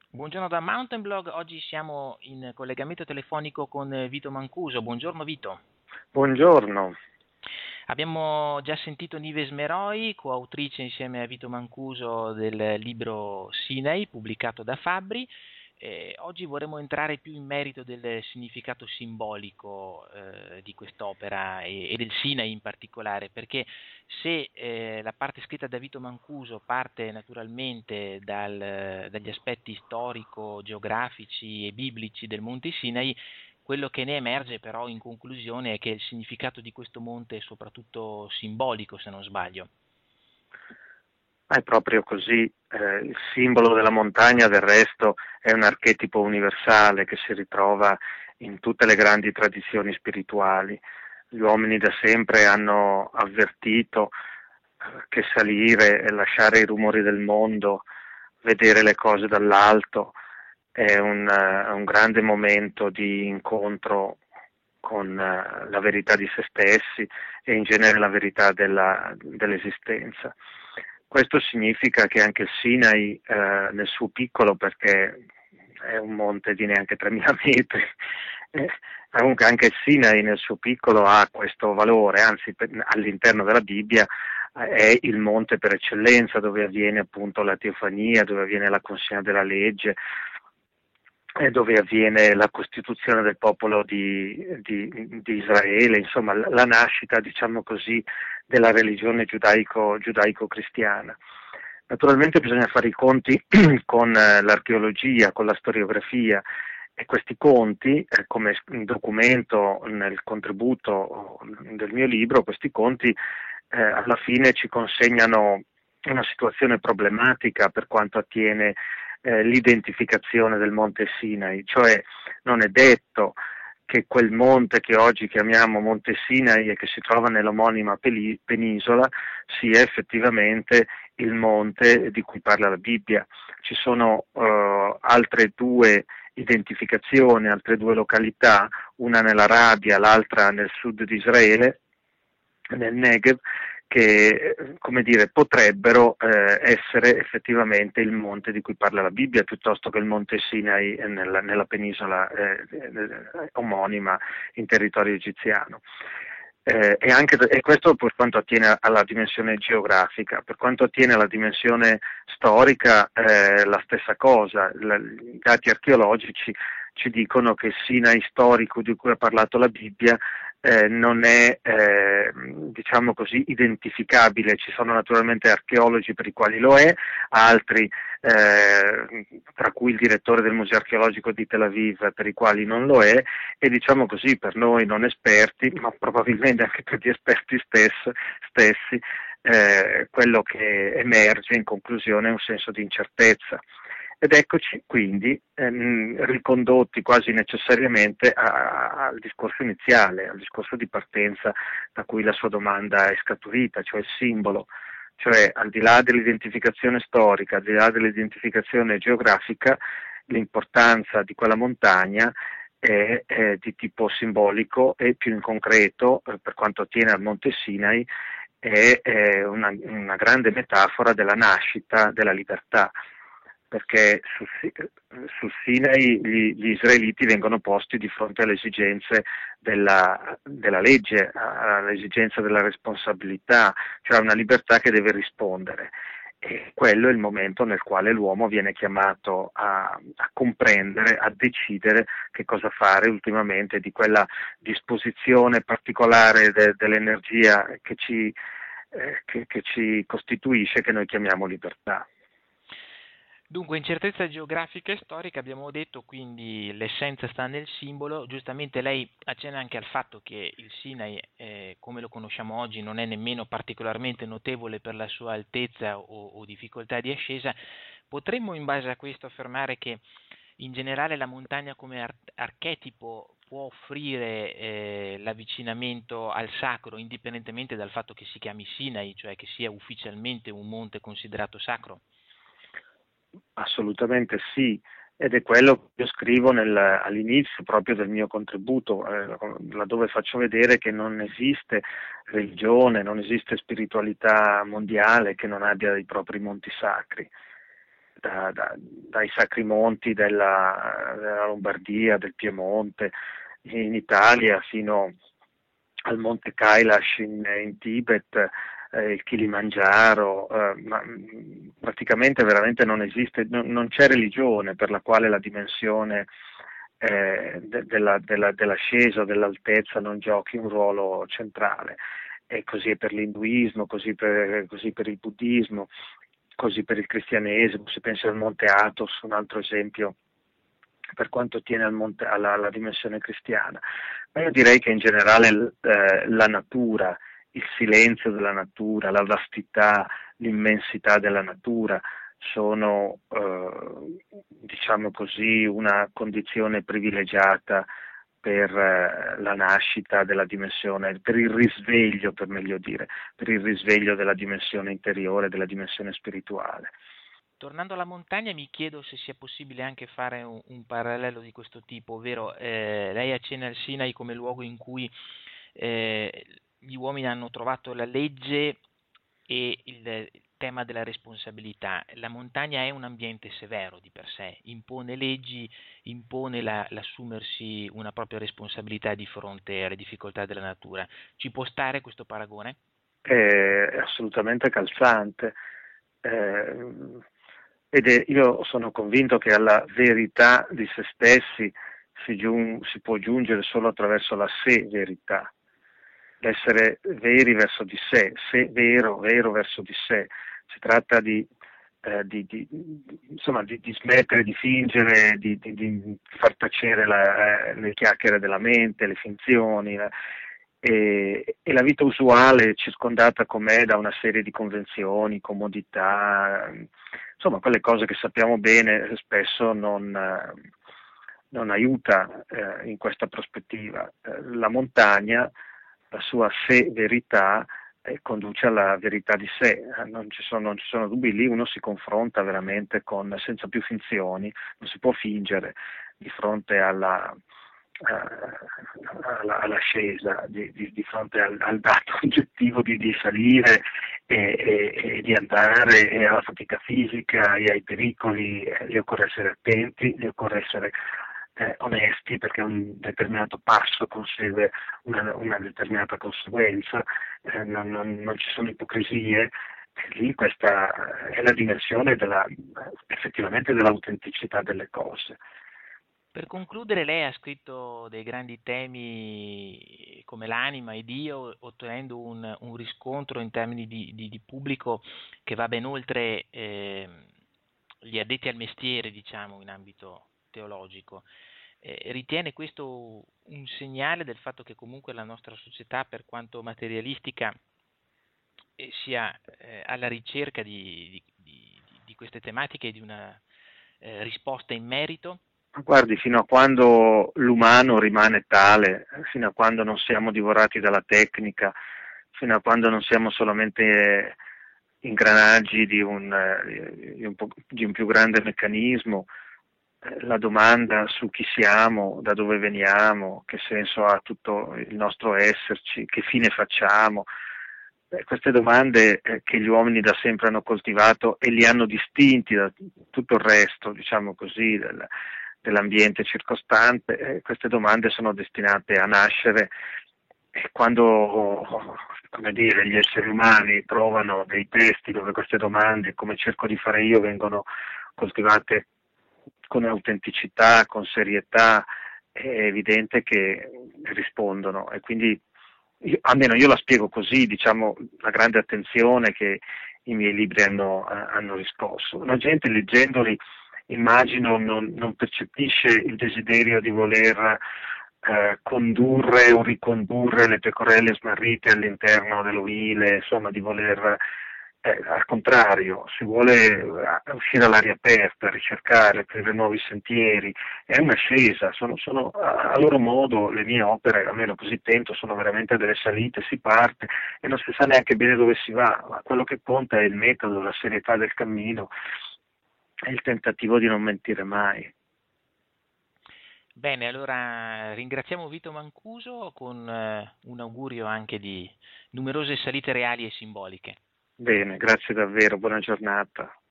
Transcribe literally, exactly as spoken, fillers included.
Buongiorno da Mountain Blog, oggi siamo in collegamento telefonico con Vito Mancuso. Buongiorno Vito. Buongiorno. Abbiamo già sentito Nives Meroi, coautrice insieme a Vito Mancuso del libro Sinai, pubblicato da Fabbri. Eh, oggi vorremmo entrare più in merito del significato simbolico eh, di quest'opera e, e del Sinai in particolare, perché se eh, la parte scritta da Vito Mancuso parte naturalmente dal, dagli aspetti storico-geografici e biblici del Monte Sinai, quello che ne emerge però in conclusione è che il significato di questo monte è soprattutto simbolico, se non sbaglio. È proprio così, eh, il simbolo della montagna del resto è un archetipo universale che si ritrova in tutte le grandi tradizioni spirituali. Gli uomini da sempre hanno avvertito eh, che salire e lasciare i rumori del mondo, vedere le cose dall'alto è un, eh, un grande momento di incontro con eh, la verità di se stessi e in genere la verità della, dell'esistenza. Questo significa che anche il Sinai, eh, nel suo piccolo, perché è un monte di neanche tremila metri, eh, comunque anche il Sinai nel suo piccolo ha questo valore, anzi per, all'interno della Bibbia eh, è il monte per eccellenza dove avviene appunto la teofania, dove avviene la consegna della legge, e dove avviene la costituzione del popolo di, di, di Israele, insomma la, la nascita, diciamo così, della religione giudaico, giudaico-cristiana. Naturalmente bisogna fare i conti con eh, l'archeologia, con la storiografia, e questi conti, eh, come documento nel contributo del mio libro, questi conti eh, alla fine ci consegnano una situazione problematica per quanto attiene eh, l'identificazione del Monte Sinai, cioè non è detto che quel monte che oggi chiamiamo Monte Sinai e che si trova nell'omonima penisola sia effettivamente il monte di cui parla la Bibbia. Ci sono eh, altre due identificazioni, altre due località, una nell'Arabia, l'altra nel sud di Israele, nel Negev, che come dire, potrebbero eh, essere effettivamente il monte di cui parla la Bibbia piuttosto che il monte Sinai nella, nella penisola eh, omonima in territorio egiziano. Eh, e, anche, e questo per quanto attiene alla dimensione geografica. Per quanto attiene alla dimensione storica, eh, la stessa cosa. La, i dati archeologici ci dicono che il Sinai storico di cui ha parlato la Bibbia eh, non è, eh, diciamo così, identificabile. Ci sono naturalmente archeologi per i quali lo è, altri, eh, tra cui il direttore del Museo archeologico di Tel Aviv, per i quali non lo è, e diciamo così per noi non esperti, ma probabilmente anche per gli esperti stesso, stessi, eh, quello che emerge in conclusione è un senso di incertezza. Ed eccoci quindi ehm, ricondotti quasi necessariamente a, a, al discorso iniziale, al discorso di partenza da cui la sua domanda è scaturita, cioè il simbolo, cioè al di là dell'identificazione storica, al di là dell'identificazione geografica, l'importanza di quella montagna è, è di tipo simbolico e più in concreto, eh, per quanto attiene al Monte Sinai, è, è una, una grande metafora della nascita della libertà, perché su, su Sinai gli, gli israeliti vengono posti di fronte alle esigenze della, della legge, all'esigenza della responsabilità, cioè una libertà che deve rispondere. E quello è il momento nel quale l'uomo viene chiamato a, a comprendere, a decidere che cosa fare ultimamente di quella disposizione particolare de, dell'energia che ci, eh, che, che ci costituisce, che noi chiamiamo libertà. Dunque, incertezza geografica e storica, abbiamo detto, quindi l'essenza sta nel simbolo. Giustamente lei accenna anche al fatto che il Sinai, eh, come lo conosciamo oggi, non è nemmeno particolarmente notevole per la sua altezza o, o difficoltà di ascesa. Potremmo in base a questo affermare che in generale la montagna come ar- archetipo può offrire eh, l'avvicinamento al sacro, indipendentemente dal fatto che si chiami Sinai, cioè che sia ufficialmente un monte considerato sacro? Assolutamente sì, ed è quello che io scrivo nel, all'inizio proprio del mio contributo, eh, laddove faccio vedere che non esiste religione, non esiste spiritualità mondiale che non abbia i propri monti sacri. da, da, dai sacri monti della, della Lombardia, del Piemonte, in Italia fino al Monte Kailash in, in Tibet, eh, il Kilimangiaro, eh, ma mh, praticamente veramente non esiste, non, non c'è religione per la quale la dimensione eh, de, della, della, dell'ascesa, dell'altezza non giochi un ruolo centrale. E così è per l'induismo, così per, così per il buddismo, così per il cristianesimo. Se pensi al Monte Athos, un altro esempio per quanto tiene al monte, alla, alla dimensione cristiana. Ma io direi che in generale eh, la natura, il silenzio della natura, la vastità, l'immensità della natura sono, eh, diciamo così, una condizione privilegiata per eh, la nascita della dimensione, per il risveglio, per meglio dire, per il risveglio della dimensione interiore, della dimensione spirituale. Tornando alla montagna, mi chiedo se sia possibile anche fare un, un parallelo di questo tipo, ovvero eh, lei accenna il Sinai come luogo in cui eh, gli uomini hanno trovato la legge e il, il tema della responsabilità. La montagna è un ambiente severo di per sé, impone leggi, impone la, l'assumersi una propria responsabilità di fronte alle difficoltà della natura. Ci può stare questo paragone? È assolutamente calzante. Eh, ed è, io sono convinto che alla verità di se stessi si, giun- si può giungere solo attraverso la sé verità, l'essere veri verso di sé, se vero, vero verso di sé. Si tratta di, eh, di, di, insomma, di, di smettere di fingere, di, di, di far tacere la, eh, le chiacchiere della mente, le finzioni. La, e, e la vita usuale, circondata com'è da una serie di convenzioni, comodità, insomma quelle cose che sappiamo bene, spesso non, eh, non aiuta eh, in questa prospettiva. Eh, la montagna, la sua sé verità, eh, conduce alla verità di sé, eh, non, ci sono, non ci sono dubbi, lì uno si confronta veramente con, senza più finzioni, non si può fingere di fronte alla, alla, all'ascesa, di, di, di fronte al, al dato oggettivo di, di salire e, e, e di andare, e alla fatica fisica e ai pericoli. Eh, lì occorre essere attenti, lì occorre essere eh, onesti, perché un determinato passo consegue una, una determinata conseguenza, eh, non, non, non ci sono ipocrisie. Lì questa è la dimensione della, effettivamente dell'autenticità delle cose. Per concludere, lei ha scritto dei grandi temi come l'anima e Dio, ottenendo un, un riscontro in termini di, di, di pubblico che va ben oltre eh, gli addetti al mestiere, diciamo, in ambito teologico. Eh, ritiene questo un segnale del fatto che comunque la nostra società, per quanto materialistica, eh, sia eh, alla ricerca di, di, di, di queste tematiche e di una eh, risposta in merito? Guardi, fino a quando l'umano rimane tale, fino a quando non siamo divorati dalla tecnica, fino a quando non siamo solamente ingranaggi di un, eh, di un, po', di un più grande meccanismo, eh, la domanda su chi siamo, da dove veniamo, che senso ha tutto il nostro esserci, che fine facciamo, eh, queste domande eh, che gli uomini da sempre hanno coltivato e li hanno distinti da tutto il resto, diciamo così, del, dell'ambiente circostante, eh, queste domande sono destinate a nascere e quando, come dire, gli esseri umani trovano dei testi dove queste domande, come cerco di fare io, vengono coltivate con autenticità, con serietà, è evidente che rispondono. E quindi io, almeno io la spiego così, diciamo, la grande attenzione che i miei libri hanno, hanno riscosso. La gente leggendoli, immagino, non, non percepisce il desiderio di voler eh, condurre o ricondurre le pecorelle smarrite all'interno dell'ovile, insomma di voler, eh, al contrario, si vuole eh, uscire all'aria aperta, ricercare, aprire nuovi sentieri, è un'ascesa, sono, sono a loro modo le mie opere, almeno così tento, sono veramente delle salite, si parte e non si sa neanche bene dove si va, ma quello che conta è il metodo, la serietà del cammino e il tentativo di non mentire mai. Bene, allora ringraziamo Vito Mancuso con eh, un augurio anche di numerose salite reali e simboliche. Bene, grazie davvero, buona giornata.